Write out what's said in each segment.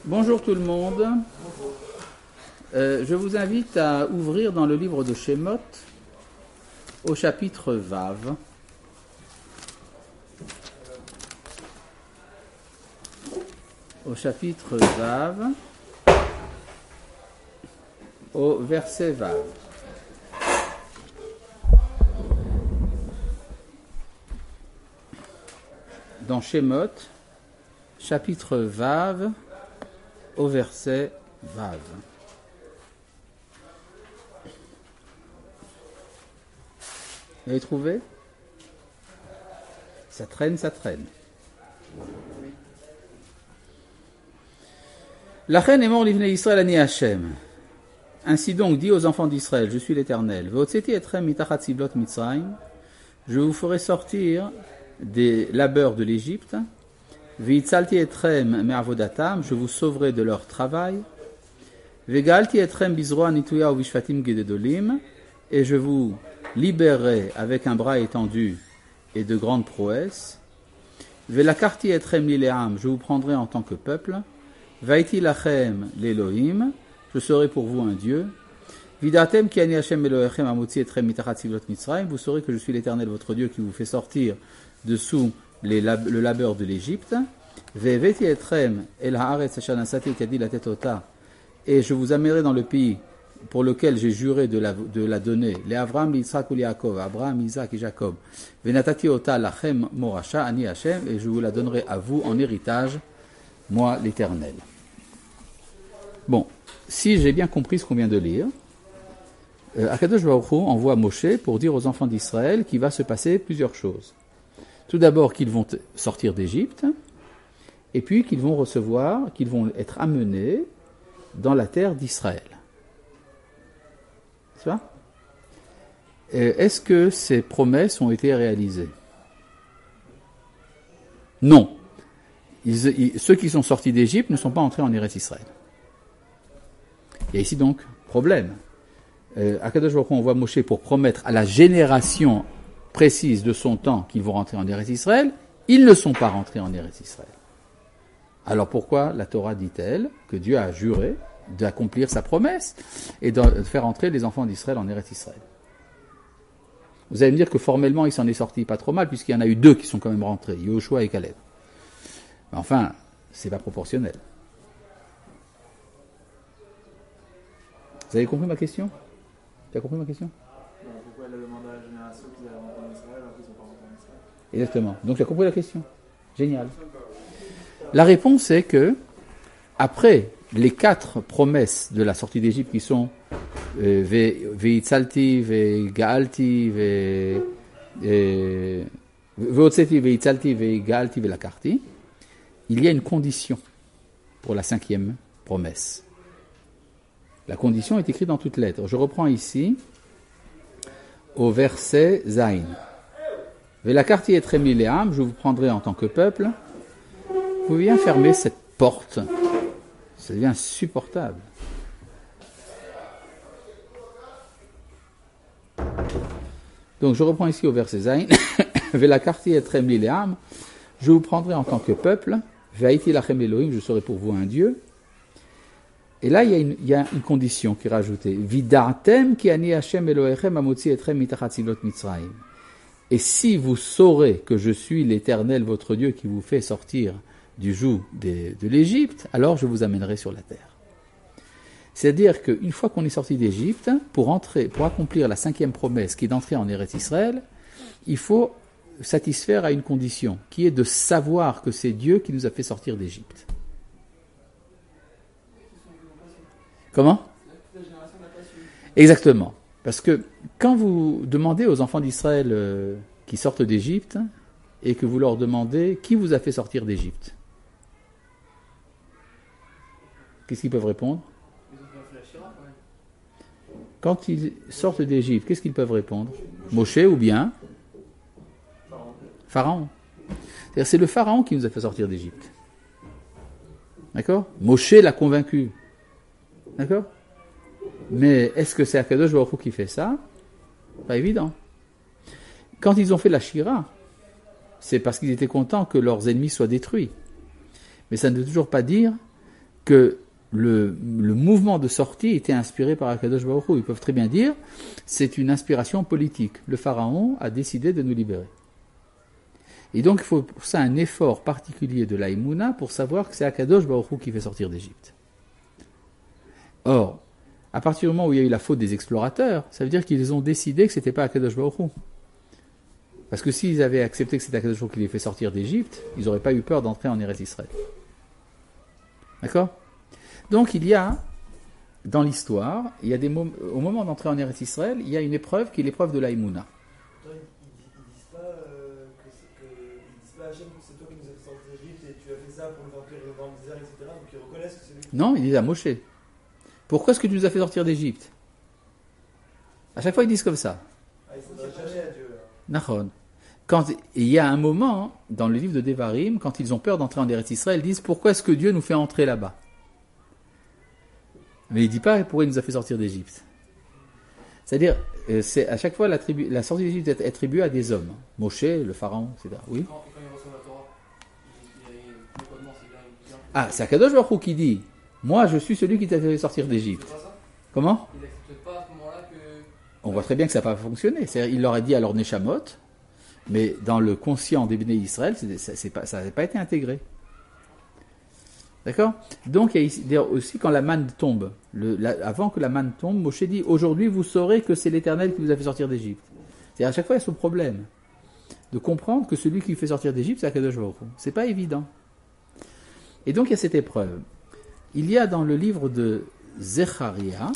Bonjour tout le monde. Je vous invite à ouvrir dans le livre de Shemot au chapitre Vav. Au chapitre Vav, au verset Vav. Dans Shemot, chapitre Vav, au verset Vav. Vous avez trouvé? Ça traîne, ça traîne. Lachen emor livnei Israël ani Hashem. Ainsi donc, dit aux enfants d'Israël, je suis l'Éternel. Ve'hotzeti etrem mitachat siblot Mitzrayim. Je vous ferai sortir des labeurs de l'Égypte. Ve'itzalti etrem me'avodatam. Je vous sauverai de leur travail. Ve'galti etrem bizroa nituya uvishvatim gedolim. Et je vous libérerai avec un bras étendu et de grandes prouesses. Ve'lakarti etrem lileam. Je vous prendrai en tant que peuple. Vaiti lachem l'Elohim, je serai pour vous un Dieu. Vidatem ki ani Hashem Elohechem amotzi etrem mitachat siblot Mitzrayim, vous saurez que je suis l'Éternel votre Dieu qui vous fait sortir dessous le labeur de l'Égypte. Ve'veti etrem el haaretz asher nasati kadi latet ota, et je vous amènerai dans le pays pour lequel j'ai juré de la donner. Les Avraham, Yitzhak ou Yaakov, Abraham, Isaac et Jacob. Venatati ota lachem morasha ani Hashem, et je vous la donnerai à vous en héritage, moi l'Éternel. Bon, si j'ai bien compris ce qu'on vient de lire, Akadosh Baruch Hu envoie Moshe pour dire aux enfants d'Israël qu'il va se passer plusieurs choses. Tout d'abord qu'ils vont sortir d'Égypte, et puis qu'ils vont être amenés dans la terre d'Israël. C'est ça ? Est-ce que ces promesses ont été réalisées ? Non. Ceux qui sont sortis d'Égypte ne sont pas entrés en Eretz Israël. Il y a ici donc problème. Akadosh Baruch Hu envoie Moshe pour promettre à la génération précise de son temps qu'ils vont rentrer en Eretz Israël. Ils ne sont pas rentrés en Eretz Israël. Alors pourquoi la Torah dit-elle que Dieu a juré d'accomplir sa promesse et de faire entrer les enfants d'Israël en Eretz Israël? Vous allez me dire que formellement il s'en est sorti pas trop mal puisqu'il y en a eu 2 qui sont quand même rentrés, Yehoshua et Caleb. Mais enfin, c'est pas proportionnel. Vous avez compris ma question ? Tu as compris ma question ? Pourquoi elle a demandé à la génération qu'ils allaient rentrer en Israël alors qu'ils ne sont pas rentrés en Israël ? Exactement. Donc tu as compris la question. Génial. La réponse est que, après les 4 promesses de la sortie d'Égypte qui sont Ve'itzalti, Ve'gaalti, Ve'hotzeti, Ve'itzalti, Ve'gaalti, Ve'lakarti, il y a une condition pour la 5e promesse. La condition est écrite dans toutes lettres. Je reprends ici au verset Zayin. Ve'lakarti etrem lileam, je vous prendrai en tant que peuple. Vous pouvez bien fermer cette porte. Ça devient insupportable. Donc je reprends ici au verset Zayin. Ve'lakarti etrem lileam, je vous prendrai en tant que peuple. Ve'aiti lachem Elohim, je serai pour vous un Dieu. Et là, il y a une condition qui est rajoutée. Vidatem ki ani Hashem Elohechem amotzi etrem mitachat siblot Mitzrayim. Et si vous saurez que je suis l'Éternel, votre Dieu, qui vous fait sortir du joug de l'Égypte, alors je vous amènerai sur la terre. C'est-à-dire qu'une fois qu'on est sorti d'Égypte, pour accomplir la 5e promesse qui est d'entrer en Eretz Israël, il faut satisfaire à une condition, qui est de savoir que c'est Dieu qui nous a fait sortir d'Égypte. Comment ? Exactement. Parce que quand vous demandez aux enfants d'Israël qui sortent d'Égypte, et que vous leur demandez qui vous a fait sortir d'Égypte, qu'est-ce qu'ils peuvent répondre ? Quand ils sortent d'Égypte, qu'est-ce qu'ils peuvent répondre ? Moshe ou bien Pharaon. C'est-à-dire, c'est le Pharaon qui nous a fait sortir d'Égypte. D'accord ? Moshe l'a convaincu. D'accord ? Mais est-ce que c'est Akadosh Baruch Hu qui fait ça ? Pas évident. Quand ils ont fait la Shira, c'est parce qu'ils étaient contents que leurs ennemis soient détruits. Mais ça ne veut toujours pas dire que le mouvement de sortie était inspiré par Akadosh Baruch Hu. Ils peuvent très bien dire, c'est une inspiration politique. Le pharaon a décidé de nous libérer. Et donc, il faut pour ça un effort particulier de l'Aïmouna pour savoir que c'est Akadosh Baruch Hu qui fait sortir d'Égypte. Or, à partir du moment où il y a eu la faute des explorateurs, ça veut dire qu'ils ont décidé que c'était pas Akadosh Baruch Hu. Parce que s'ils avaient accepté que c'était Akadosh Baruch Hu qui les fait sortir d'Égypte, ils n'auraient pas eu peur d'entrer en Eretz Israël. D'accord ? Donc il y a, dans l'histoire, il y a au moment d'entrer en Eretz Israël, il y a une épreuve qui est l'épreuve de l'Aïmouna. Ils disent pas Hachem, c'est toi qui nous as fait sortir d'Égypte et tu as fait ça pour nous remplir dans le désert, etc. Donc ils reconnaissent que c'est lui. Non, ils disent à Moshe. Pourquoi est-ce que tu nous as fait sortir d'Égypte ? À chaque fois ils disent comme ça. Ah, ils ne s'adressent jamais à Dieu. Nahon. Quand il y a un moment, dans le livre de Devarim, quand ils ont peur d'entrer en Eretz Israël, ils disent pourquoi est-ce que Dieu nous fait entrer là-bas ? Mais il ne dit pas pourquoi il nous a fait sortir d'Égypte. C'est-à-dire, c'est à chaque fois la sortie d'Égypte est attribuée à des hommes. Moshe, le pharaon, etc. Oui. Quand il reçoit la Torah, le commandement, c'est bien. Ah, c'est Akadosh Baruch Hu qui dit moi je suis celui qui t'a fait sortir d'Égypte. C'est pas ça ? Comment ? Il n'accepte pas à ce moment-là que. On voit très bien que ça n'a pas fonctionné. C'est-à-dire, il leur a dit à leur Neshamot, mais dans le conscient des Béné Israël, ça n'avait pas été intégré. D'accord ? Donc, il y a ici, aussi quand la manne tombe, avant que la manne tombe, Moshe dit aujourd'hui vous saurez que c'est l'Éternel qui vous a fait sortir d'Égypte. C'est-à-dire, à chaque fois, il y a ce problème de comprendre que celui qui fait sortir d'Égypte, c'est Akadosh Baruch Hu. C'est pas évident. Et donc, il y a cette épreuve. Il y a dans le livre de Zecharia,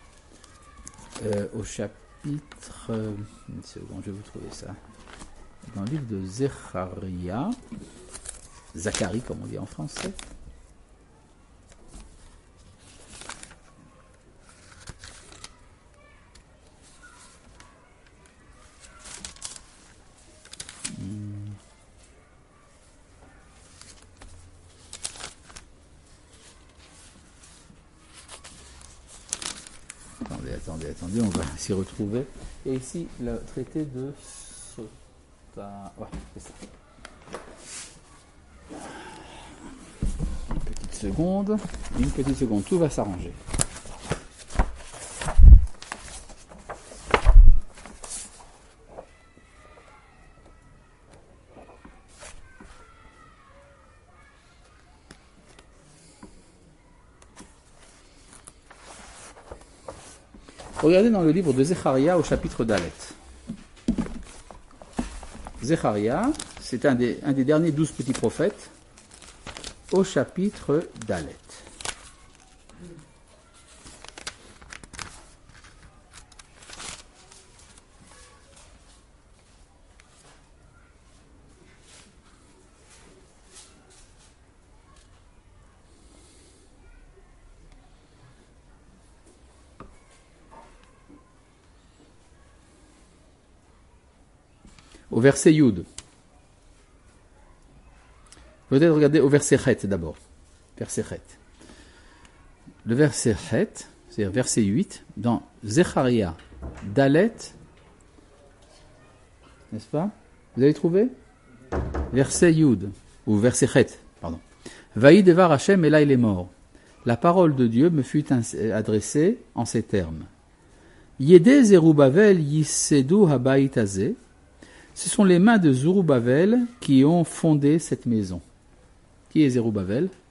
au chapitre... une seconde, je vais vous trouver ça. Dans le livre de Zecharia, Zacharie, comme on dit en français. Attendez, on va s'y retrouver. Et ici, le traité de Sota. Ouais, c'est ça. Une petite seconde, tout va s'arranger. Regardez dans le livre de Zecharia au chapitre Dalet. Zecharia, c'est un des derniers 12 petits prophètes au chapitre Dalet. Au verset Yud. Peut-être regarder au verset Chet d'abord. Verset Chet. Le verset Chet, c'est-à-dire verset 8, dans Zecharia, Dalet, n'est-ce pas ? Vous avez trouvé ? Verset Yud, ou verset Chet, pardon. Vaï devar Hashem et là il est mort. La parole de Dieu me fut adressée en ces termes. Yedé Zerubbabel yisedu habayit hazeh. Ce sont les mains de Zerubbabel qui ont fondé cette maison. Qui est Zerubbabel ? Vous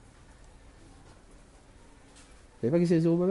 savez pas qui c'est Zerubbabel ?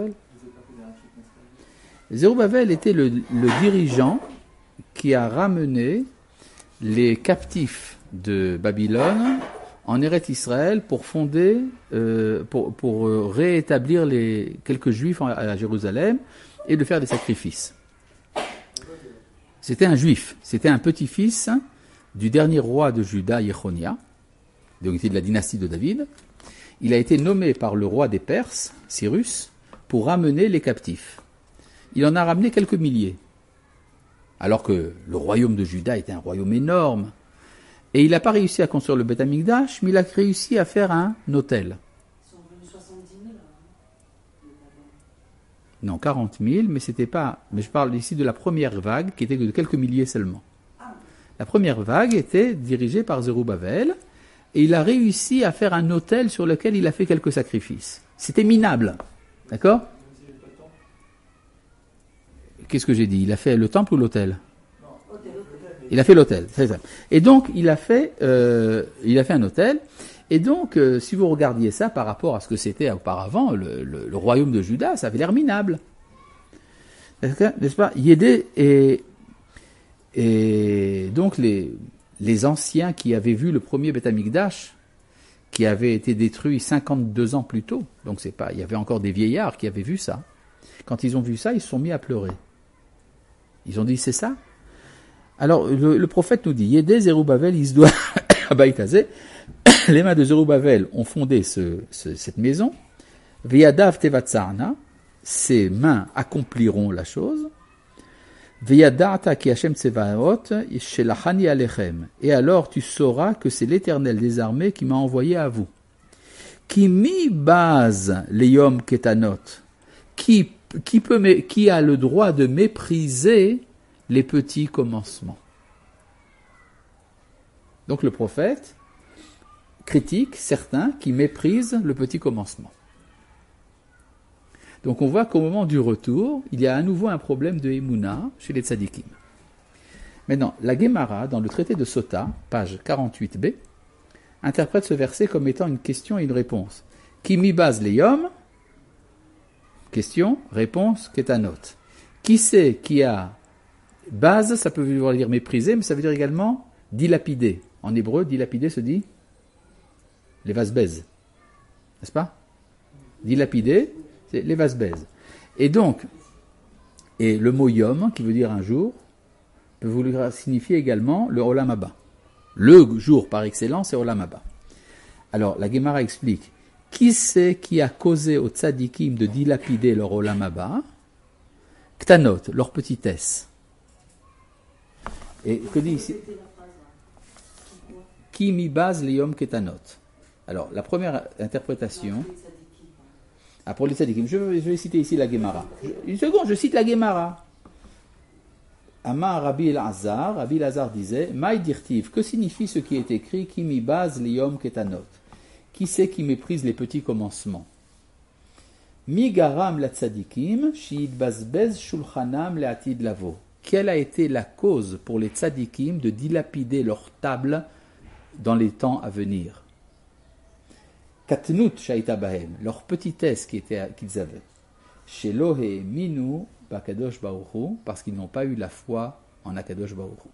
Zerubbabel était le dirigeant qui a ramené les captifs de Babylone en Eretz Israël pour fonder, pour réétablir quelques juifs à Jérusalem et de faire des sacrifices. C'était un juif, c'était un petit-fils du dernier roi de Juda, Yechonia, donc il était de la dynastie de David. Il a été nommé par le roi des Perses, Cyrus, pour ramener les captifs. Il en a ramené quelques milliers, alors que le royaume de Juda était un royaume énorme. Et il n'a pas réussi à construire le Beth Amikdash, mais il a réussi à faire un autel. Ils sont venus 70 000. Non, 40 000, mais c'était pas. Mais je parle ici de la première vague, qui était de quelques milliers seulement. La première vague était dirigée par Zerubbabel, et il a réussi à faire un autel sur lequel il a fait quelques sacrifices. C'était minable. D'accord? Qu'est-ce que j'ai dit? Il a fait le temple ou l'autel? Il a fait l'autel, c'est ça. Et donc, il a fait un autel. Et donc, si vous regardiez ça par rapport à ce que c'était auparavant, le royaume de Juda, ça avait l'air minable. N'est-ce pas? Yédé et donc les anciens qui avaient vu le premier Beth Amikdash, qui avait été détruit 52 ans plus tôt, donc c'est pas, il y avait encore des vieillards qui avaient vu ça. Quand ils ont vu ça, ils se sont mis à pleurer. Ils ont dit, c'est ça? Alors, le prophète nous dit, Yédé Zerubbabel Isdoua Abaïtazé, les mains de Zerubbabel ont fondé cette maison, Veyadav Tevatsarna, ses mains accompliront la chose, Veyadata ki Hashem Tsevaot, Shelachani Alechem, et alors tu sauras que c'est l'Éternel des armées qui m'a envoyé à vous. Qui mi base leyom ketanot, qui a le droit de mépriser les petits commencements. Donc le prophète critique certains qui méprisent le petit commencement. Donc on voit qu'au moment du retour, il y a à nouveau un problème de Emouna chez les tzadikim. Maintenant, la Gemara, dans le traité de Sota, page 48b, interprète ce verset comme étant une question et une réponse. Qui mi base leyom? Question, réponse, ketanot. Qui c'est qui a base? Ça peut vouloir dire mépriser, mais ça veut dire également dilapider. En hébreu, dilapider se dit les vasbez. N'est-ce pas? Dilapider, c'est les vasbez. Et donc, et le mot yom, qui veut dire un jour, peut vouloir signifier également le olam haba. Le jour par excellence, c'est olam haba. Alors, la Gemara explique, qui c'est qui a causé aux tzadikim de dilapider leur olam haba? Ktanot, leur petitesse. Et que dit ici? Qui mi base leyom ketanot. Alors, la première interprétation. Ah, pour les tzadikim, je vais citer ici la Gemara. Une seconde, je cite la Gemara. Amar Rabbi Elazar disait, Maï dirtiv, que signifie ce qui est écrit, qui mi base liyom ketanot? Qui c'est qui méprise les petits commencements? Mi garam la tzadikim, shi'id bazbez shulchanam le'atid lavo. Quelle a été la cause pour les tzadikim de dilapider leur table dans les temps à venir? Katnut shaita bahem, leur petitesse qu'ils avaient. Shelo minu bakadosh baruch hu, parce qu'ils n'ont pas eu la foi en Akadosh baruch hu.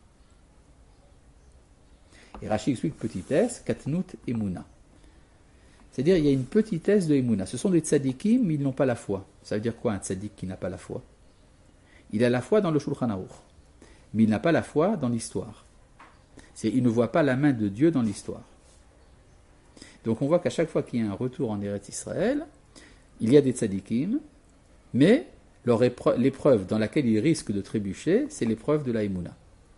Et Rashi explique petitesse, katnut emuna. C'est-à-dire, il y a une petitesse de emuna. Ce sont des tzadikim, mais ils n'ont pas la foi. Ça veut dire quoi un tzadik qui n'a pas la foi? Il a la foi dans le Shulchan Aruch, mais il n'a pas la foi dans l'histoire. Il ne voit pas la main de Dieu dans l'histoire. Donc on voit qu'à chaque fois qu'il y a un retour en Eretz Israël, il y a des tzadikim, mais l'épreuve dans laquelle ils risquent de trébucher, c'est l'épreuve de la Emouna.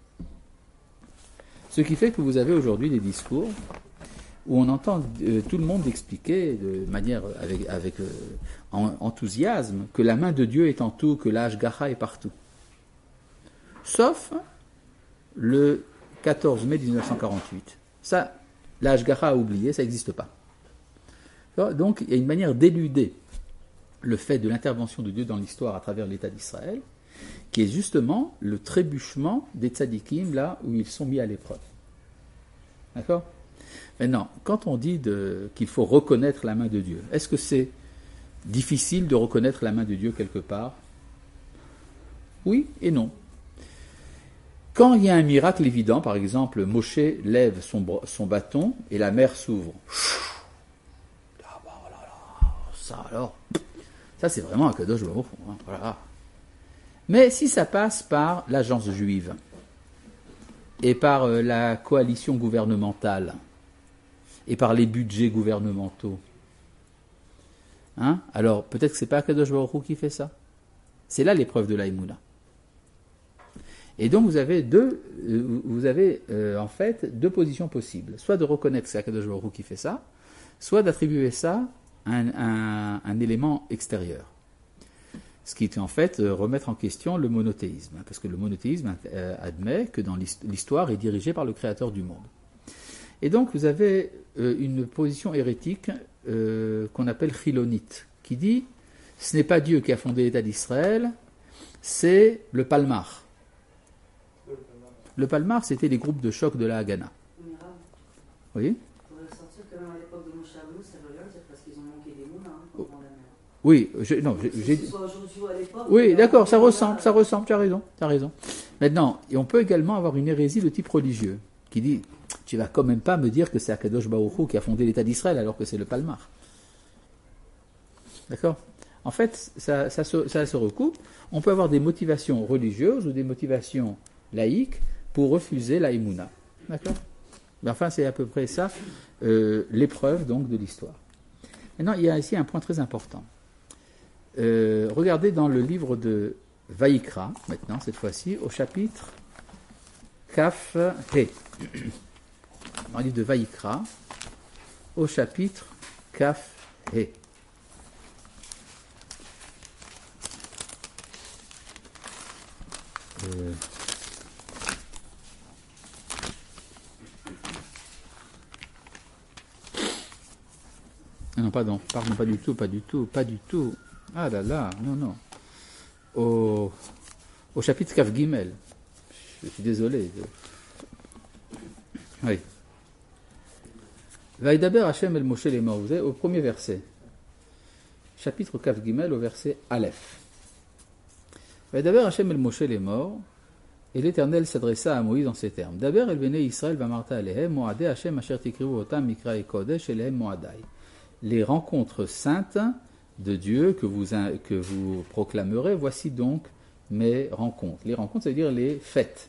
Ce qui fait que vous avez aujourd'hui des discours où on entend tout le monde expliquer de manière avec enthousiasme que la main de Dieu est en tout, que la Hashgacha est partout. Sauf le 14 mai 1948. Ça, la Hashgacha a oublié, ça n'existe pas. Donc, il y a une manière d'éluder le fait de l'intervention de Dieu dans l'histoire à travers l'État d'Israël, qui est justement le trébuchement des tzadikim, là où ils sont mis à l'épreuve. D'accord? Maintenant, quand on dit qu'il faut reconnaître la main de Dieu, est-ce que c'est difficile de reconnaître la main de Dieu quelque part? Oui et non. Quand il y a un miracle évident, par exemple, Moshe lève son bâton et la mer s'ouvre. Ça alors, ça c'est vraiment un kadosh baruch hu, hein, voilà. Mais si ça passe par l'agence juive et par la coalition gouvernementale et par les budgets gouvernementaux, hein, alors peut-être que c'est pas Kadosh Baruch Hu qui fait ça. C'est là l'épreuve de la Emouna. Et donc vous avez en fait deux positions possibles. Soit de reconnaître que c'est Kadosh Baruch Hu qui fait ça, soit d'attribuer ça à un élément extérieur. Ce qui est en fait remettre en question le monothéisme. Parce que le monothéisme admet que dans l'histoire est dirigée par le Créateur du monde. Et donc vous avez une position hérétique qu'on appelle chilonite, qui dit ce n'est pas Dieu qui a fondé l'État d'Israël, c'est le Palmar. Le Palmar, c'était les groupes de choc de la Haganah. Oui. Pour ressortir quand même à l'époque de Moshe Rabbeinu, ça veut rien dire parce qu'ils ont manqué des moulins pendant la mer. Oui, Que ce soit aujourd'hui ou à l'époque. Oui, d'accord, ça ressemble, tu as raison. Maintenant, et on peut également avoir une hérésie de type religieux, qui dit, tu vas quand même pas me dire que c'est Akadosh Baruch Hu qui a fondé l'État d'Israël alors que c'est le Palmar. D'accord ? En fait, ça se recoupe. On peut avoir des motivations religieuses ou des motivations laïques pour refuser la Emouna. D'accord ? Mais enfin, c'est à peu près ça, l'épreuve donc de l'histoire. Maintenant, il y a ici un point très important. Regardez dans le livre de Vaïkra, maintenant, cette fois-ci, au chapitre Kaf He. Dans le livre de Vaïkra, au chapitre Kaf He. Non, pardon, pas du tout. Ah là là, non. Au chapitre Kaf Gimel. Je suis désolé. Oui. Vaïdaber Hashem el Moshe les morts. Vous avez au premier verset. Chapitre Kaf Gimel au verset Aleph. Vaïdaber Hashem el Moshe les morts. Et l'Éternel s'adressa à Moïse en ces termes. Daber el Bene Israël va marta alehem, moadé Hashem asher tikrivu otam mikra et kodesh elehem moadai. Les rencontres saintes de Dieu que vous proclamerez, voici donc mes rencontres. Les rencontres, c'est-à-dire les fêtes.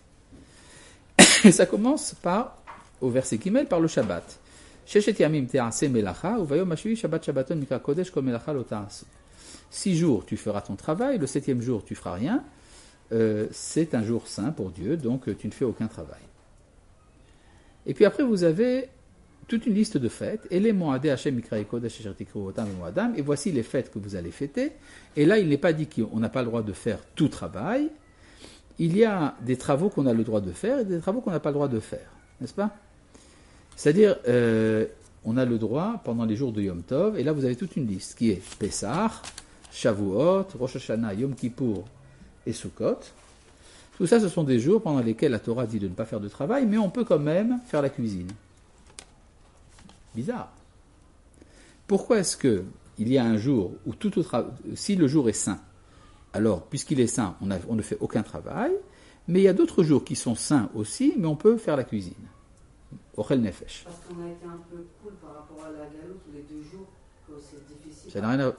Et ça commence au verset Gimel, par le Shabbat. Sheshet yamim te'ase melacha, uvayom hashvi shabbat shabbaton mikra kodesh kol melacha lo ta'asu. 6 jours tu feras ton travail, le 7e jour tu feras rien. C'est un jour saint pour Dieu, donc tu ne fais aucun travail. Et puis après, vous avez toute une liste de fêtes. Et les moadé Hashem mikra et kodesh asher tikru otam et moadam. Et voici les fêtes que vous allez fêter. Et là, il n'est pas dit qu'on n'a pas le droit de faire tout travail. Il y a des travaux qu'on a le droit de faire et des travaux qu'on n'a pas le droit de faire, n'est-ce pas ? C'est-à-dire, on a le droit pendant les jours de Yom Tov. Et là, vous avez toute une liste qui est Pessah, Shavuot, Rosh Hashanah, Yom Kippour et Sukkot. Tout ça, ce sont des jours pendant lesquels la Torah dit de ne pas faire de travail, mais on peut quand même faire la cuisine. Bizarre. Pourquoi est-ce qu'il y a un jour où si le jour est saint, alors, puisqu'il est saint, on ne fait aucun travail, mais il y a d'autres jours qui sont saints aussi, mais on peut faire la cuisine. Ochel Nefesh. Parce qu'on a été un peu cool par rapport à la galoute, tous les 2 jours, que c'est difficile. Ça n'a rien à...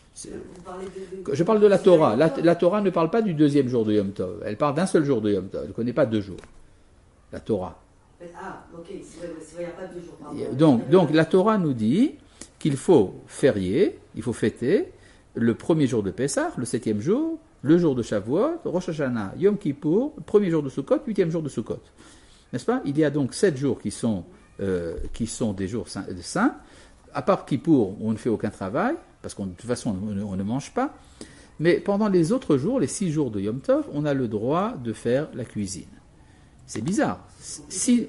Je parle de la Torah. La Torah ne parle pas du 2e jour de Yom Tov. Elle parle d'un seul jour de Yom Tov. Elle ne connaît pas 2 jours. La Torah. Ah, ok, c'est vrai, il n'y a pas 2 jours. Donc la Torah nous dit qu'il faut férier, il faut fêter le 1er jour de Pessah, le 7e jour, le jour de Shavuot, Rosh Hashanah, Yom Kippour, 1er jour de Sukkot, 8e jour de Sukkot. N'est-ce pas ? Il y a donc 7 jours qui sont des jours saints. À part Kippour, on ne fait aucun travail, parce que de toute façon, on ne mange pas. Mais pendant les autres jours, les 6 jours de Yom Tov, on a le droit de faire la cuisine. C'est bizarre. Si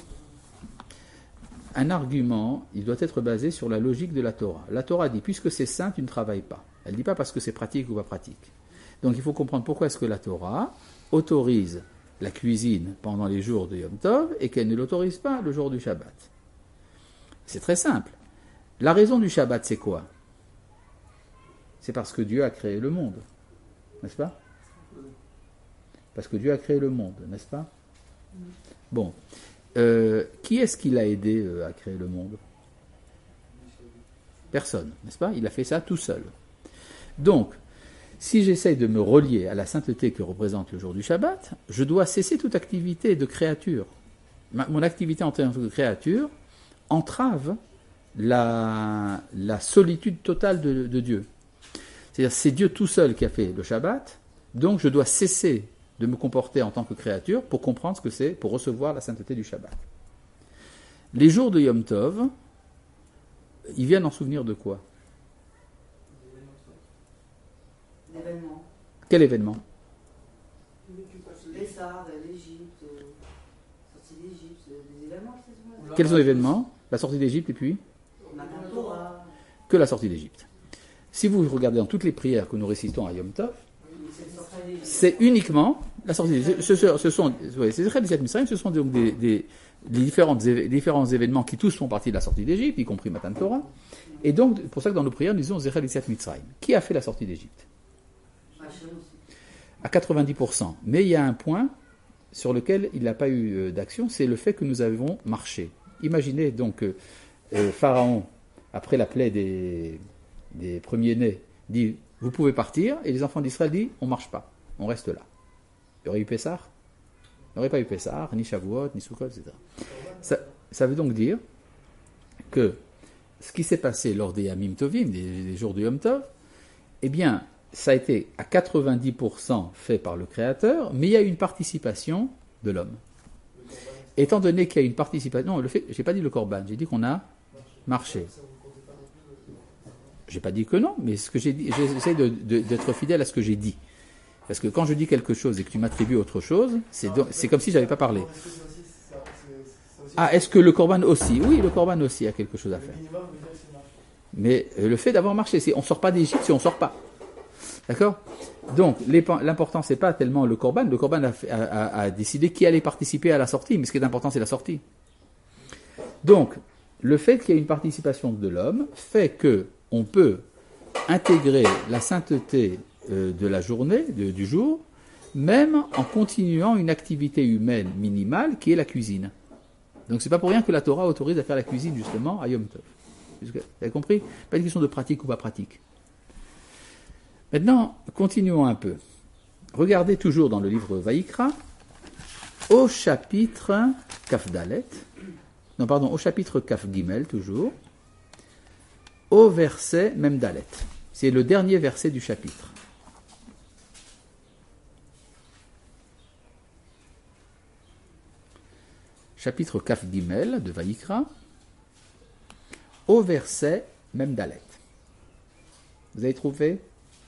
un argument, il doit être basé sur la logique de la Torah. La Torah dit, puisque c'est saint, tu ne travailles pas. Elle ne dit pas parce que c'est pratique ou pas pratique. Donc il faut comprendre pourquoi est-ce que la Torah autorise la cuisine pendant les jours de Yom Tov et qu'elle ne l'autorise pas le jour du Shabbat. C'est très simple. La raison du Shabbat, c'est quoi ? C'est parce que Dieu a créé le monde, n'est-ce pas ? Parce que Dieu a créé le monde, n'est-ce pas ? Bon. Qui est-ce qui l'a aidé à créer le monde ? Personne, n'est-ce pas ? Il a fait ça tout seul. Donc, si j'essaye de me relier à la sainteté que représente le jour du Shabbat, je dois cesser toute activité de créature. Mon activité en tant que créature entrave la solitude totale de Dieu. C'est-à-dire, c'est Dieu tout seul qui a fait le Shabbat, donc je dois cesser de me comporter en tant que créature pour comprendre ce que c'est, pour recevoir la sainteté du Shabbat. Les jours de Yom Tov, ils viennent en souvenir de quoi ? L'événement. Quel événement ? Pessah, l'Égypte, sortie d'Égypte, des événements qui se sont passés. Quels sont les événements ? La sortie d'Égypte et puis ? On a la Torah. que la sortie d'Égypte. Si vous regardez dans toutes les prières que nous récitons à Yom Tov, c'est uniquement la sortie d'Égypte. Ces Zechel Yetziat Mitzrayim, ce sont donc des différents événements qui tous font partie de la sortie d'Égypte, y compris Matan Torah. Et donc, pour ça que dans nos prières, nous disons Zechel Yetziat Mitzrayim. Qui a fait la sortie d'Égypte? À 90%. Mais il y a un point sur lequel il n'a pas eu d'action, c'est le fait que nous avons marché. Imaginez donc Pharaon, après la plaie des premiers-nés, dit « Vous pouvez partir », et les enfants d'Israël disent « On ne marche pas, on reste là ». Il y aurait eu Pessah? Il n'y aurait pas eu Pessah, ni Shavuot, ni Sukkot, etc. Ça veut donc dire que ce qui s'est passé lors des Yamim Tovim, des jours de Yom Tov, eh bien, ça a été à 90% fait par le Créateur, mais il y a une participation de l'homme. Étant donné qu'il y a une participation... Non, j'ai pas dit le Korban, j'ai dit qu'on a marché. J'ai pas dit que non, mais ce que j'ai dit, j'essaie d'être fidèle à ce que j'ai dit. Parce que quand je dis quelque chose et que tu m'attribues autre chose, c'est comme si j'avais pas parlé. Ah, est-ce que le Korban aussi? Oui, le Korban aussi a quelque chose à faire. Mais le fait d'avoir marché, on ne sort pas d'Égypte si on ne sort pas. D'accord? Donc, l'important, c'est pas tellement le Korban. Le Korban a décidé qui allait participer à la sortie, mais ce qui est important, c'est la sortie. Donc, le fait qu'il y ait une participation de l'homme fait que on peut intégrer la sainteté de la journée, du jour, même en continuant une activité humaine minimale qui est la cuisine. Donc, c'est pas pour rien que la Torah autorise à faire la cuisine, justement, à Yom Tov. Vous avez compris? Pas une question de pratique ou pas pratique. Maintenant, continuons un peu. Regardez toujours dans le livre Vaïkra, au chapitre Kaf Dalet, au chapitre Kaf Gimel, toujours, au verset Mem Dalet. C'est le dernier verset du chapitre. Chapitre Kaf Gimel de Vaïkra, au verset Mem Dalet. Vous avez trouvé?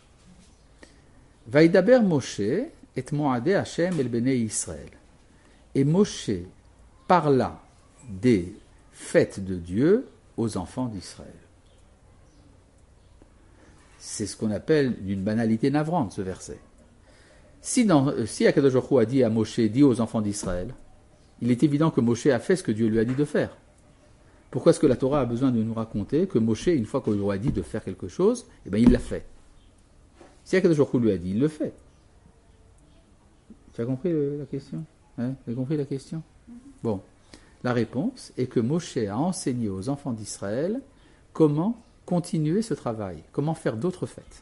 Vaïdaber Moshe et Moadé Hashem el Bnei Israël. Et Moshe parla des fêtes de Dieu aux enfants d'Israël. C'est ce qu'on appelle une banalité navrante, ce verset. Si Akadosh Baruch Hu a dit à Moshe, dit aux enfants d'Israël, il est évident que Moshe a fait ce que Dieu lui a dit de faire. Pourquoi est-ce que la Torah a besoin de nous raconter que Moshe, une fois qu'on lui a dit de faire quelque chose, eh bien il l'a fait? Si Akadosh Baruch Hu lui a dit, il le fait. Tu as compris la question? Hein? Tu as compris la question? Bon. La réponse est que Moshe a enseigné aux enfants d'Israël comment continuer ce travail, comment faire d'autres fêtes.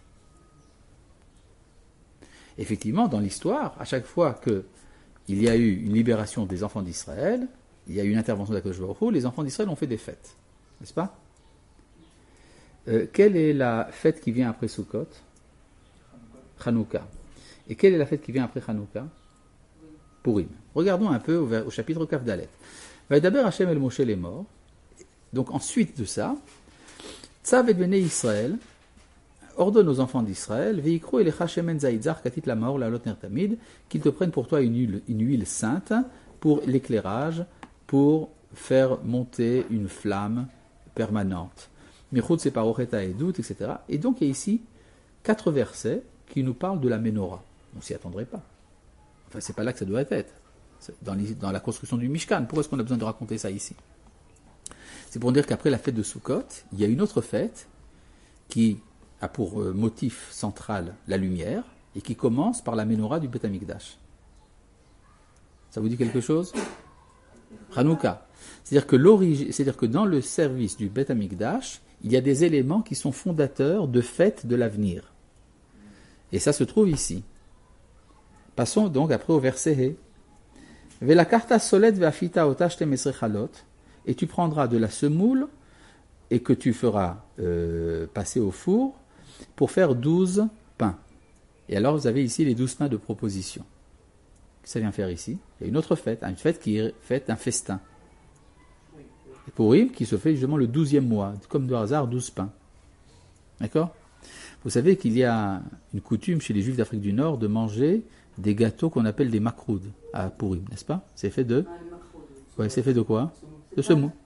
Effectivement, dans l'histoire, à chaque fois qu'il y a eu une libération des enfants d'Israël, il y a eu une intervention d'Akadosh Baruch Hu, les enfants d'Israël ont fait des fêtes. N'est-ce pas? Quelle est la fête qui vient après Sukkot? Hanouka. Et quelle est la fête qui vient après Hanouka? Purim. Regardons un peu au chapitre Kaf Dalet. Vaïdaber Hashem el Moshe les morts. Donc ensuite de ça, Tzav et Bnei Israël ordonne aux enfants d'Israël, Veikro elecha shemen zaitzar katit la maor la lot nertamid, qu'ils te prennent pour toi une huile sainte pour l'éclairage, pour faire monter une flamme permanente. Michut separocheta edut, etc. Et donc il y a ici 4 versets qui nous parlent de la Ménorah. On ne s'y attendrait pas. Enfin, c'est pas là que ça doit être. Dans la construction du Mishkan. Pourquoi est-ce qu'on a besoin de raconter ça ici? C'est pour dire qu'après la fête de Sukkot, il y a une autre fête qui a pour motif central la lumière et qui commence par la Ménorah du Beth Amikdash. Ça vous dit quelque chose? Hanouka. C'est-à-dire que dans le service du Beth Amikdash, il y a des éléments qui sont fondateurs de fêtes de l'avenir. Et ça se trouve ici. Passons donc après au verset He. Velakarta solet ve'afita otash temesre chalot. Et tu prendras de la semoule et que tu feras passer au four pour faire 12 pains. Et alors vous avez ici les 12 pains de proposition. Qu'est-ce que ça vient faire ici? Il y a une autre fête, une fête qui est faite un festin. Et Purim qui se fait justement le 12e mois, comme de hasard 12 pains. D'accord? Vous savez qu'il y a une coutume chez les Juifs d'Afrique du Nord de manger des gâteaux qu'on appelle des makroud à Purim, n'est-ce pas? C'est fait de... Ouais, c'est fait de quoi? De semoule.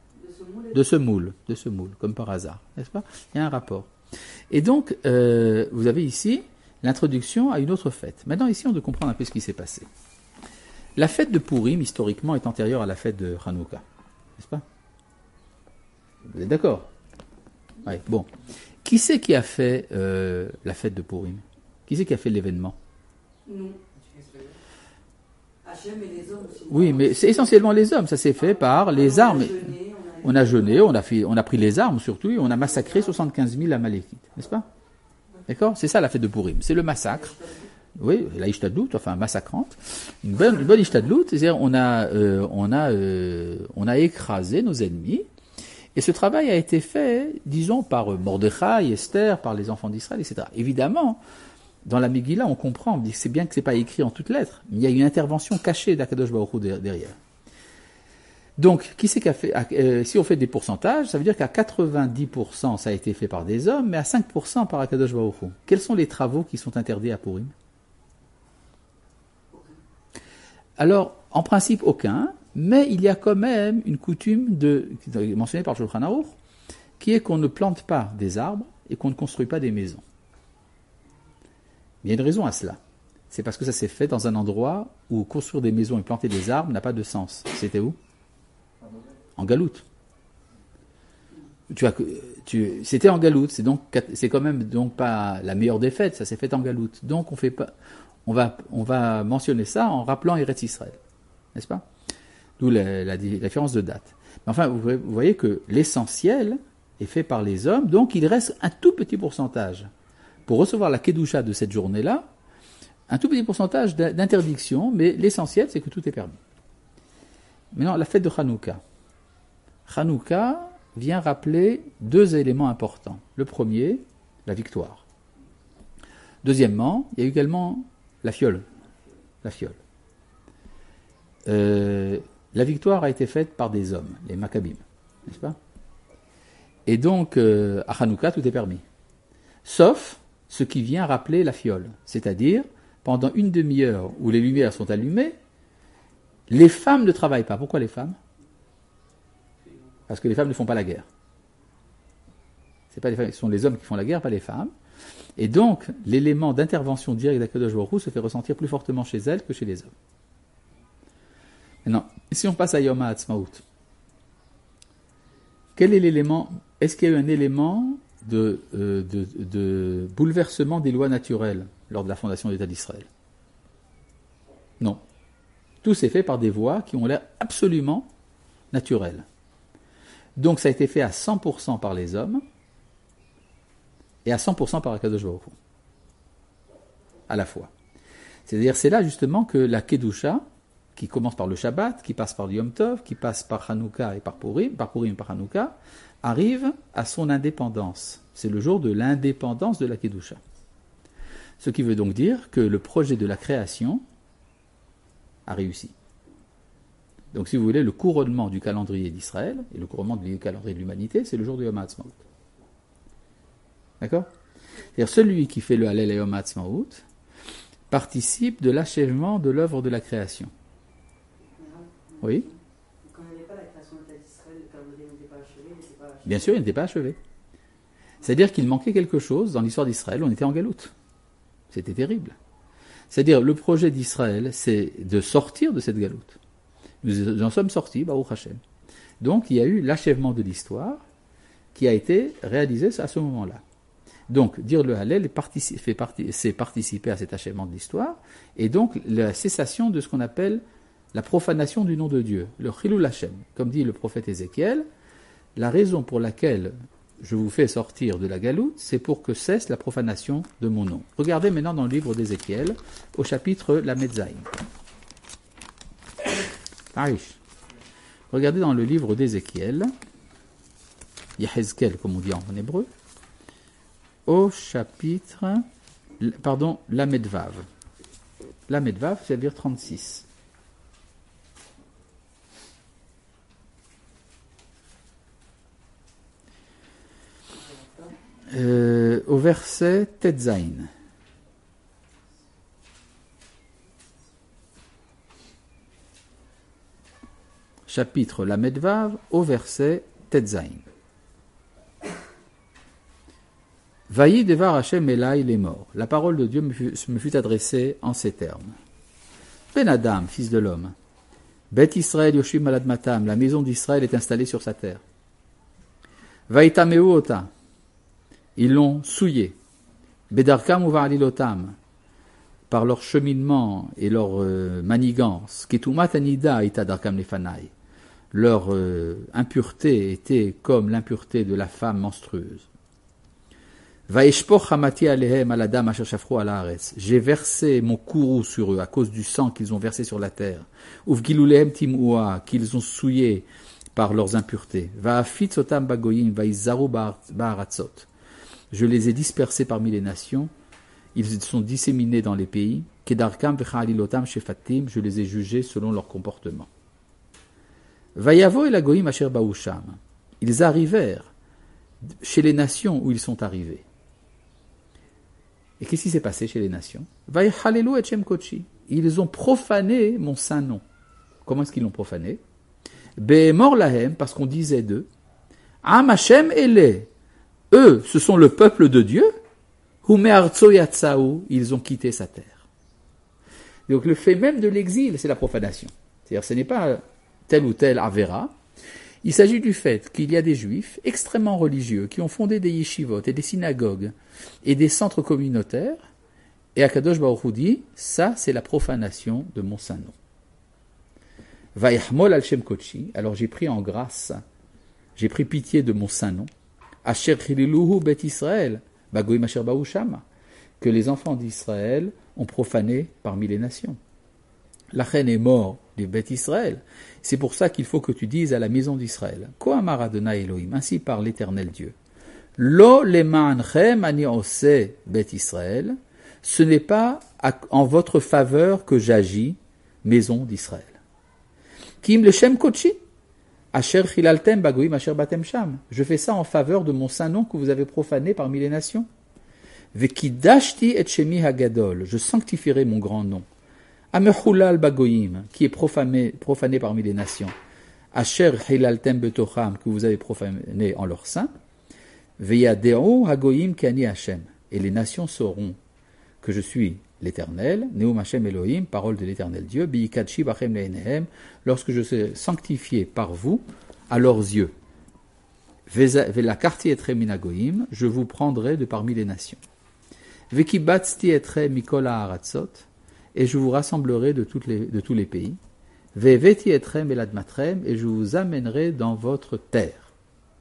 de ce moule, comme par hasard, n'est-ce pas? Il y a un rapport. Et donc, vous avez ici l'introduction à une autre fête. Maintenant, ici, on doit comprendre un peu ce qui s'est passé. La fête de Purim, historiquement, est antérieure à la fête de Hanouka, n'est-ce pas? Vous êtes d'accord? Oui, bon. Qui c'est qui a fait la fête de Purim? Qui c'est qui a fait l'événement? Nous. Hachem et les hommes aussi. Oui, mais c'est essentiellement les hommes. Ça s'est fait par les armes. On a jeûné, on a pris les armes surtout, et on a massacré 75 000 Amalékites, n'est-ce pas? D'accord? C'est ça la fête de Purim. C'est le massacre. Oui, la Ishtadlout, enfin massacrante. Une bonne Ishtadlout, c'est-à-dire on a écrasé nos ennemis. Et ce travail a été fait, disons, par Mordechai, Esther, par les enfants d'Israël, etc. Évidemment, dans la Megillah, on comprend, on dit que c'est bien que c'est pas écrit en toutes lettres, mais il y a une intervention cachée d'Akadosh Baruch Hu derrière. Donc, qui c'est qui a fait, si on fait des pourcentages, ça veut dire qu'à 90% ça a été fait par des hommes, mais à 5% par Akadosh Baruch Hu. Quels sont les travaux qui sont interdits à Purim? Alors, en principe, aucun, mais il y a quand même une coutume mentionnée par Shulchan Aruch, qui est qu'on ne plante pas des arbres et qu'on ne construit pas des maisons. Il y a une raison à cela. C'est parce que ça s'est fait dans un endroit où construire des maisons et planter des arbres n'a pas de sens. C'était où? En Galoute. C'était en Galoute, c'est quand même donc pas la meilleure des fêtes, ça s'est fait en Galoute. Donc on va mentionner ça en rappelant Eretz Israël, n'est-ce pas? D'où la différence de date. Mais enfin, vous voyez que l'essentiel est fait par les hommes, donc il reste un tout petit pourcentage pour recevoir la Kedusha de cette journée-là, un tout petit pourcentage d'interdiction, mais l'essentiel c'est que tout est permis. Maintenant, la fête de Hanouka. Hanouka vient rappeler deux éléments importants. Le premier, la victoire. Deuxièmement, il y a également la fiole. La victoire a été faite par des hommes, les Maccabim, n'est-ce pas? Et donc, à Hanouka, tout est permis. Sauf ce qui vient rappeler la fiole. C'est-à-dire, pendant une demi-heure où les lumières sont allumées, les femmes ne travaillent pas. Pourquoi les femmes? Parce que les femmes ne font pas la guerre. C'est pas les femmes, ce sont les hommes qui font la guerre, pas les femmes. Et donc, l'élément d'intervention directe d'Akadosh Baruch Hu se fait ressentir plus fortement chez elles que chez les hommes. Maintenant, si on passe à Yom HaAtzmaut, quel est l'élément? Est-ce qu'il y a eu un élément de bouleversement des lois naturelles lors de la fondation de l'État d'Israël? Non. Tout s'est fait par des voies qui ont l'air absolument naturelles. Donc ça a été fait à 100% par les hommes et à 100% par Akadosh Baruch Hu. À la fois. C'est-à-dire, c'est là justement que la Kedusha, qui commence par le Shabbat, qui passe par le Yom Tov, qui passe par Hanouka et par Purim et par Hanouka, arrive à son indépendance. C'est le jour de l'indépendance de la Kedusha. Ce qui veut donc dire que le projet de la création a réussi. Donc si vous voulez, le couronnement du calendrier d'Israël et le couronnement du calendrier de l'humanité, c'est le jour de Yom HaAtzmaut. D'accord? C'est-à-dire celui qui fait le Hallel et Yom HaAtzmaut participe de l'achèvement de l'œuvre de la création. Oui? Quand il n'y avait pas la création de l'État d'Israël, le calendrier n'était pas achevé, il n'était pas achevé. Bien sûr, il n'était pas achevé. C'est-à-dire qu'il manquait quelque chose dans l'histoire d'Israël, on était en galoute. C'était terrible. C'est-à-dire, le projet d'Israël, c'est de sortir de cette galoute. Nous en sommes sortis, Baruch Hashem. Donc, il y a eu l'achèvement de l'histoire qui a été réalisé à ce moment-là. Donc, dire le Hallel c'est participer à cet achèvement de l'histoire, et donc la cessation de ce qu'on appelle la profanation du nom de Dieu, le Chilul Hashem. Comme dit le prophète Ézéchiel, la raison pour laquelle je vous fais sortir de la galoute, c'est pour que cesse la profanation de mon nom. Regardez maintenant dans le livre d'Ézéchiel, au chapitre Lamed Zayin. Arish. Regardez dans le livre d'Ézéchiel, Yehezkel, comme on dit en hébreu, au chapitre, Lamed Vav. Lamed Vav, c'est-à-dire 36. Au verset Tetzain. Chapitre Lamed Vav, au verset Tetzain. Vaï devar Hashem Elai les morts. La parole de Dieu me fut adressée en ces termes. Ben Adam, fils de l'homme. Bet Israël Yoshim Alad Matam. La maison d'Israël est installée sur sa terre. Vaïtameu Ota. Ils l'ont souillé. Bedarkam ou Va'alilotam. Par leur cheminement et leur manigance. Ketumat Anida Ita Darkam Lefanai. Leur impureté était comme l'impureté de la femme menstrueuse. J'ai versé mon courroux sur eux à cause du sang qu'ils ont versé sur la terre. Qu'ils ont souillé par leurs impuretés. Je les ai dispersés parmi les nations. Ils sont disséminés dans les pays. Je les ai jugés selon leur comportement. Ils arrivèrent chez les nations où ils sont arrivés. Et qu'est-ce qui s'est passé chez les nations? Ils ont profané mon saint nom. Comment est-ce qu'ils l'ont profané? Behemor lahem, parce qu'on disait d'eux, Am Hashem ele. Eux, ce sont le peuple de Dieu. Hu me'artso yatsa'u, ils ont quitté sa terre. Donc le fait même de l'exil, c'est la profanation. C'est-à-dire, ce n'est pas tel ou tel avera. Il s'agit du fait qu'il y a des juifs extrêmement religieux qui ont fondé des yeshivot et des synagogues et des centres communautaires, et Akadosh Baruch Hu dit, ça c'est la profanation de mon saint nom. Vayachmol al Shem Kochi, alors j'ai pris en grâce, j'ai pris pitié de mon saint nom, Asher Chililuhu Bet Israël, Bagoim Asher Baou Shama, que les enfants d'Israël ont profané parmi les nations. La reine est morte du Bet Israël. C'est pour ça qu'il faut que tu dises à la maison d'Israël. Ko amar Adonai Elohim, ainsi par l'Éternel Dieu. Lo lema'anchem ani ose Bet Israël. Ce n'est pas en votre faveur que j'agis, maison d'Israël. Kim le Shem Kochi. Asher chilaltem bagoim asher batem sham. Je fais ça en faveur de mon saint nom que vous avez profané parmi les nations. Vekidashti et shemi hagadol. Je sanctifierai mon grand nom. Amechulal bagoyim, qui est profané parmi les nations. Asher hilaltem betocham, que vous avez profané en leur sein. Veyadeu hagoyim kani Hashem. Et les nations sauront que je suis l'Éternel, Neum Hashem Elohim, parole de l'Éternel Dieu, Biikadshi bachem leinehem, lorsque je serai sanctifié par vous à leurs yeux. Vela karti etre minagoyim, je vous prendrai de parmi les nations. Vekibatzti etre mikol ha'aratzot, et je vous rassemblerai de tous les pays. Veveti etrem eladmatrem, et je vous amènerai dans votre terre.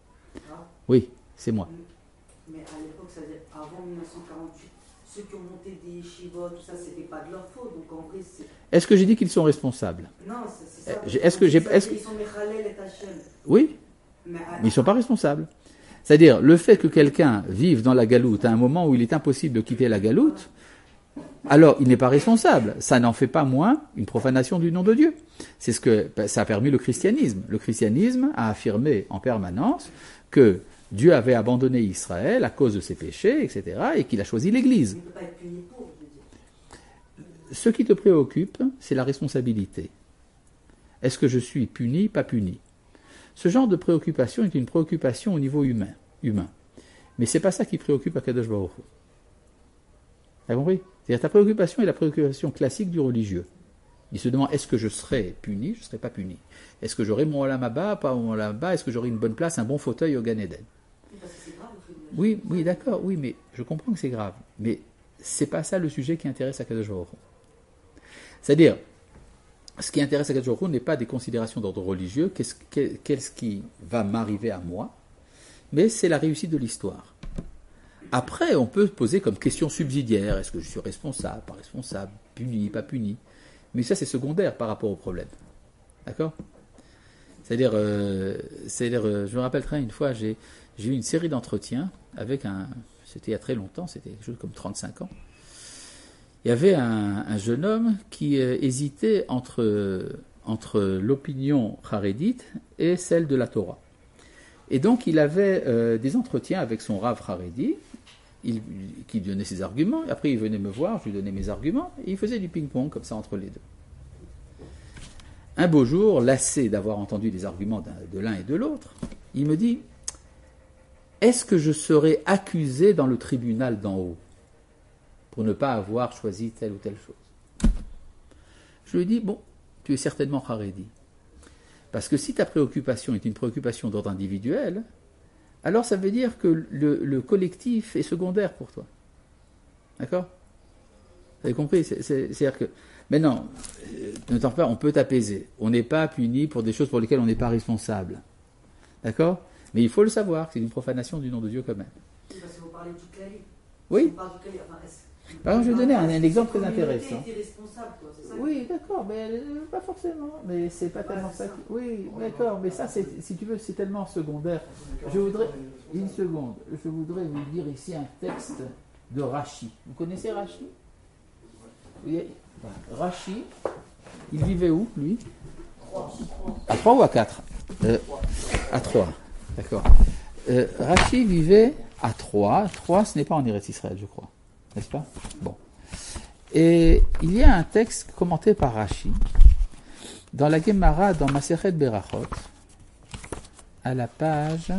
Oui, c'est moi. Mais à l'époque, c'est-à-dire avant 1948, ceux qui ont monté des yeshivot, tout ça, c'était pas de leur faute. Donc en vrai, c'est... Est-ce que j'ai dit qu'ils sont responsables? Non, c'est ça. Est-ce que ils sont Mechalel et Hachem. Oui, mais ils ne sont pas responsables. C'est-à-dire, le fait que quelqu'un vive dans la galoute à un moment où il est impossible de quitter la galoute, alors il n'est pas responsable. Ça n'en fait pas moins une profanation du nom de Dieu. C'est ce que ça a permis le christianisme. Le christianisme a affirmé en permanence que Dieu avait abandonné Israël à cause de ses péchés, etc., et qu'il a choisi l'Église. Il ne peut pas être puni pour, je veux dire. Ce qui te préoccupe, c'est la responsabilité. Est-ce que je suis puni, pas puni? Ce genre de préoccupation est une préoccupation au niveau humain. Mais ce n'est pas ça qui préoccupe Akadosh Baruch Hu. Tu as compris? C'est-à-dire ta préoccupation est la préoccupation classique du religieux. Il se demande, est-ce que je serai puni, je ne serai pas puni? Est-ce que j'aurai mon olam haba, pas mon olam haba? Est-ce que j'aurai une bonne place, un bon fauteuil au Gan Eden? Parce que c'est grave, Oui, d'accord, oui, mais je comprends que c'est grave. Mais c'est pas ça le sujet qui intéresse Akadosh Baruch Hu. C'est-à-dire, ce qui intéresse Akadosh Baruch Hu n'est pas des considérations d'ordre religieux, qu'est-ce qui va m'arriver à moi, mais c'est la réussite de l'histoire. Après, on peut poser comme question subsidiaire, est-ce que je suis responsable, pas responsable, puni, pas puni? Mais ça, c'est secondaire par rapport au problème. D'accord? C'est-à-dire, je me rappelle très une fois, j'ai eu une série d'entretiens avec c'était il y a très longtemps, c'était quelque chose comme 35 ans. Il y avait un jeune homme qui hésitait entre l'opinion charédite et celle de la Torah. Et donc, il avait des entretiens avec son rav charédi, qui donnait ses arguments, et après il venait me voir, je lui donnais mes arguments, et il faisait du ping-pong comme ça entre les deux. Un beau jour, lassé d'avoir entendu les arguments de l'un et de l'autre, Il me dit, est-ce que je serai accusé dans le tribunal d'en haut pour ne pas avoir choisi telle ou telle chose? Je lui ai dit, bon, tu es certainement Haredi. Parce que si ta préoccupation est une préoccupation d'ordre individuel, alors ça veut dire que le collectif est secondaire pour toi. D'accord? Vous avez compris? C'est-à-dire que, maintenant, ne t'en fais pas, on peut t'apaiser. On n'est pas puni pour des choses pour lesquelles on n'est pas responsable. D'accord? Mais il faut le savoir, que c'est une profanation du nom de Dieu quand même. Oui, parce que vous parlez du Klali. Oui. On parle du Klali, enfin, par exemple, je vais donner un exemple très intéressant. Quoi, c'est ça? Oui, d'accord, mais pas forcément. Mais c'est pas tellement ça. Oui, d'accord, mais ça, si tu veux, c'est tellement secondaire. Je voudrais, une seconde, je voudrais vous lire ici un texte de Rashi. Vous connaissez Rashi? Oui. Rashi, il vivait où, lui? À 3 ou à 4? À 3, d'accord. Rashi vivait à 3. 3, ce n'est pas en Eretz Israël, je crois. N'est-ce pas? Bon. Et il y a un texte commenté par Rashi dans la Gemara, dans Masechet Berachot, à la page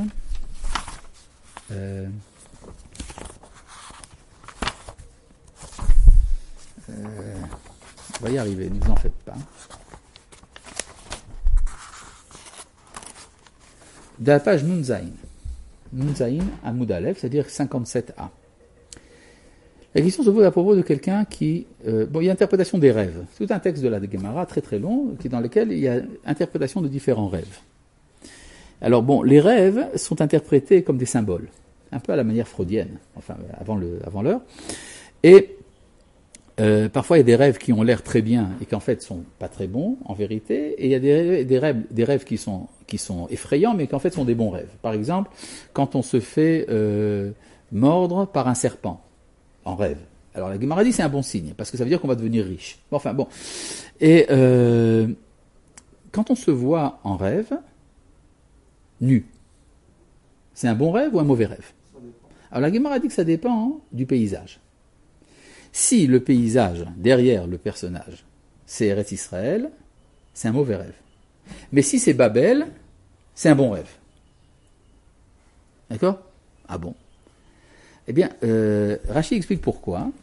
on va y arriver, ne vous en faites pas. De la page Nunzaïn. Nunzaïn à Moudalef, c'est-à-dire 57a. La question se pose à propos de quelqu'un qui... il y a interprétation des rêves. Tout un texte de la Gemara très très long, dans lequel il y a interprétation de différents rêves. Alors bon, les rêves sont interprétés comme des symboles, un peu à la manière freudienne, enfin avant l'heure. Et parfois il y a des rêves qui ont l'air très bien et qui en fait sont pas très bons en vérité, et il y a des rêves qui sont effrayants mais qui en fait sont des bons rêves. Par exemple, quand on se fait mordre par un serpent en rêve. Alors la Gemara dit c'est un bon signe parce que ça veut dire qu'on va devenir riche. Enfin bon. Et quand on se voit en rêve nu, c'est un bon rêve ou un mauvais rêve? Alors la Gemara dit que ça dépend du paysage. Si le paysage derrière le personnage, c'est Eretz Israël, c'est un mauvais rêve. Mais si c'est Babel, c'est un bon rêve. D'accord? Ah bon? Eh bien, Rashi explique pourquoi.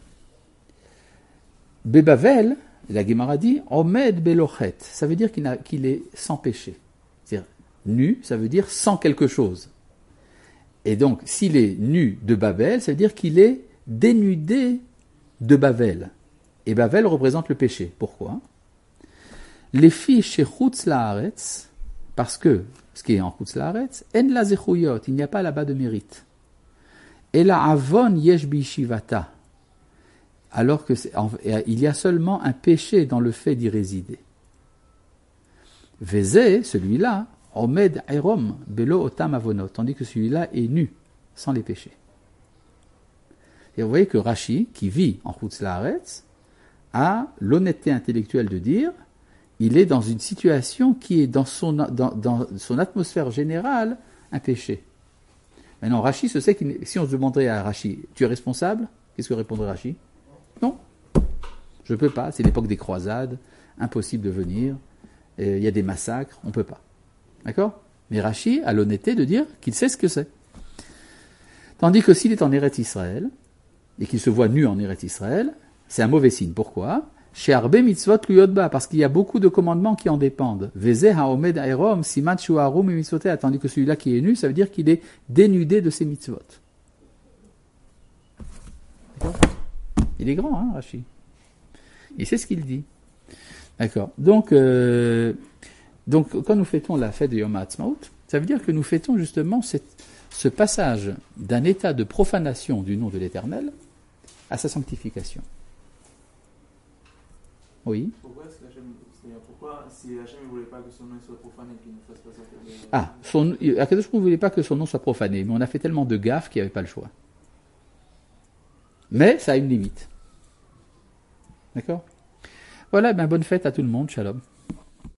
Bebavel, la Gemara dit, Omed belochet, ça veut dire qu'il est sans péché. C'est-à-dire, nu, ça veut dire sans quelque chose. Et donc, s'il est nu de Babel, ça veut dire qu'il est dénudé de Bavel. Et Bavel représente le péché. Pourquoi? Les filles chez Chutz Laaretz, parce que ce qui est en Chutz Laaretz, en la zechuyot, il n'y a pas là-bas de mérite. Et la avon yesh bishivata, alors que il y a seulement un péché dans le fait d'y résider. Vezé, celui-là, omed erom belo otam avonot, tandis que celui-là est nu, sans les péchés. Et vous voyez que Rashi, qui vit en Chutz Laaretz, a l'honnêteté intellectuelle de dire, il est dans une situation qui est dans son atmosphère générale un péché. Maintenant, Rashi se sait que si on se demanderait à Rashi, tu es responsable? Qu'est-ce que répondrait Rashi? Non, je ne peux pas, c'est l'époque des croisades, impossible de venir, il y a des massacres, on ne peut pas. D'accord? Mais Rashi a l'honnêteté de dire qu'il sait ce que c'est. Tandis que s'il est en Eretz Israël, et qu'il se voit nu en Eretz Israël, c'est un mauvais signe. Pourquoi? Chez Arbe mitzvot luyotba, parce qu'il y a beaucoup de commandements qui en dépendent. Veze haomed aerom siman shu harum mitzvotea, tandis que celui-là qui est nu, ça veut dire qu'il est dénudé de ses mitzvot. D'accord? Il est grand, hein, Rashi. Il sait ce qu'il dit. D'accord. Donc, quand nous fêtons la fête de Yom HaAtzmaut, ça veut dire que nous fêtons justement ce passage d'un état de profanation du nom de l'Éternel à sa sanctification. Oui. Pourquoi si Hachem ne voulait pas que son nom soit profané, qu'il ne fasse pas ça? Akadosh Baruch Hu ne voulait pas que son nom soit profané, mais on a fait tellement de gaffes qu'il n'y avait pas le choix. Mais ça a une limite. D'accord? Voilà, bonne fête à tout le monde, shalom.